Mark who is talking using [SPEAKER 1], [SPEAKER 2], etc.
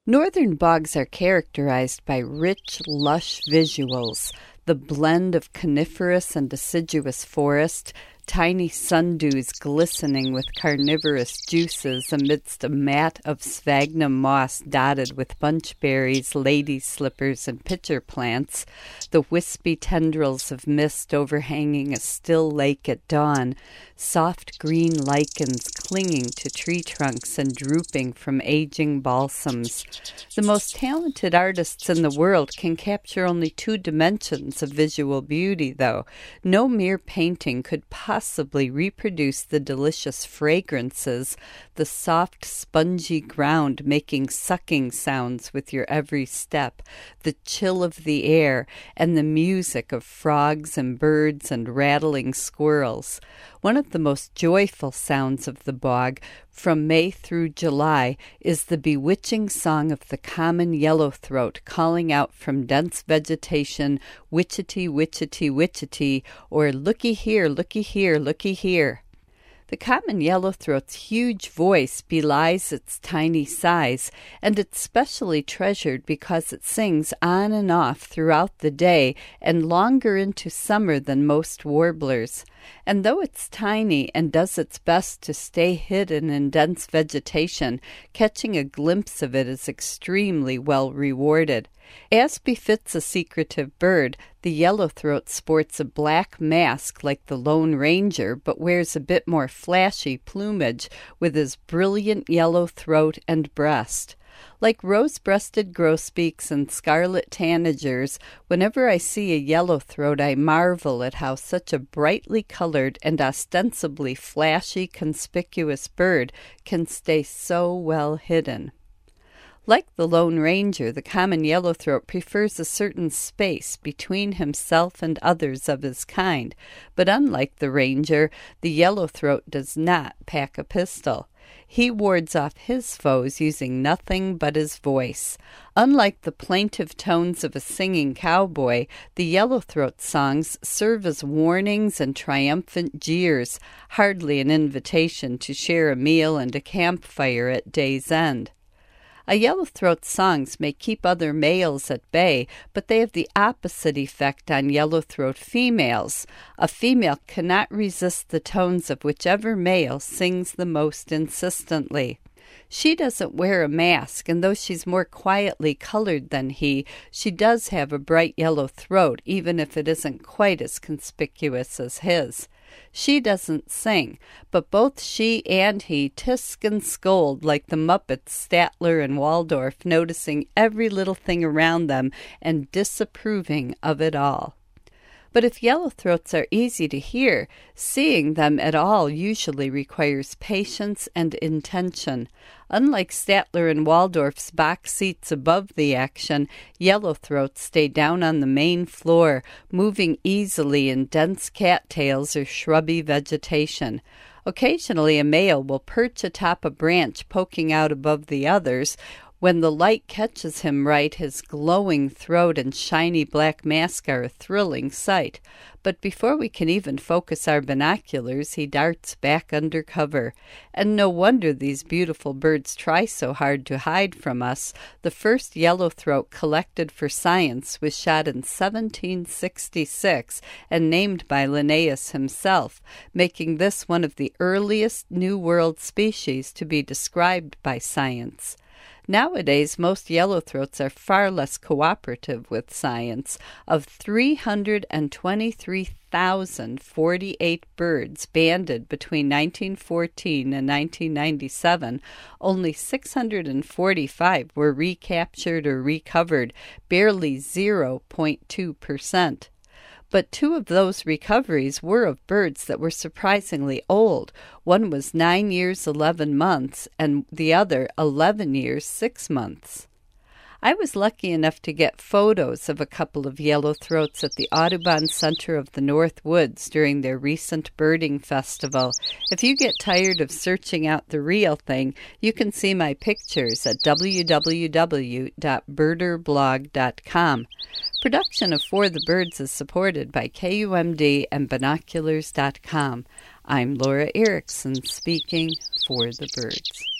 [SPEAKER 1] Northern bogs are characterized by rich, lush visuals, the blend of coniferous and deciduous forest, tiny sundews glistening with carnivorous juices amidst a mat of sphagnum moss dotted with bunchberries, lady slippers, and pitcher plants, the wispy tendrils of mist overhanging a still lake at dawn, soft green lichens clinging to tree trunks and drooping from aging balsams. The most talented artists in the world can capture only 2 dimensions of visual beauty, though. No mere painting could possibly reproduce the delicious fragrances, the soft, spongy ground making sucking sounds with your every step, the chill of the air, and the music of frogs and birds and rattling squirrels. One of the most joyful sounds of the bog, from May through July, is the bewitching song of the common yellowthroat calling out from dense vegetation, witchety, witchety, witchety, or looky here, looky here, looky here. The common yellowthroat's huge voice belies its tiny size, and it's specially treasured because it sings on and off throughout the day and longer into summer than most warblers. And though it's tiny and does its best to stay hidden in dense vegetation, catching a glimpse of it is extremely well rewarded. As befits a secretive bird, the yellowthroat sports a black mask like the Lone Ranger, but wears a bit more flashy plumage with his brilliant yellow throat and breast. Like rose-breasted grosbeaks and scarlet tanagers, whenever I see a yellowthroat I marvel at how such a brightly colored and ostensibly flashy, conspicuous bird can stay so well hidden. Like the Lone Ranger, the common yellowthroat prefers a certain space between himself and others of his kind, but unlike the ranger, the yellowthroat does not pack a pistol. He wards off his foes using nothing but his voice. Unlike the plaintive tones of a singing cowboy, the yellowthroat's songs serve as warnings and triumphant jeers, hardly an invitation to share a meal and a campfire at day's end. A yellowthroat's songs may keep other males at bay, but they have the opposite effect on yellowthroat females. A female cannot resist the tones of whichever male sings the most insistently. She doesn't wear a mask, and though she's more quietly colored than he, she does have a bright yellow throat, even if it isn't quite as conspicuous as his. She doesn't sing, but both she and he tisk and scold like the Muppets Statler and Waldorf, noticing every little thing around them and disapproving of it all. But if yellowthroats are easy to hear, seeing them at all usually requires patience and intention. Unlike Statler and Waldorf's box seats above the action, yellowthroats stay down on the main floor, moving easily in dense cattails or shrubby vegetation. Occasionally a male will perch atop a branch poking out above the others. When the light catches him right, his glowing throat and shiny black mask are a thrilling sight. But before we can even focus our binoculars, he darts back under cover. And no wonder these beautiful birds try so hard to hide from us. The first yellowthroat collected for science was shot in 1766 and named by Linnaeus himself, making this one of the earliest New World species to be described by science. Nowadays, most yellowthroats are far less cooperative with science. Of 323,048 birds banded between 1914 and 1997, only 645 were recaptured or recovered, barely 0.2%. But 2 of those recoveries were of birds that were surprisingly old. One was 9 years, 11 months, and the other 11 years, 6 months. I was lucky enough to get photos of a couple of yellowthroats at the Audubon Center of the North Woods during their recent birding festival. If you get tired of searching out the real thing, you can see my pictures at www.birderblog.com. Production of For the Birds is supported by KUMD and Binoculars.com. I'm Laura Erickson speaking for the birds.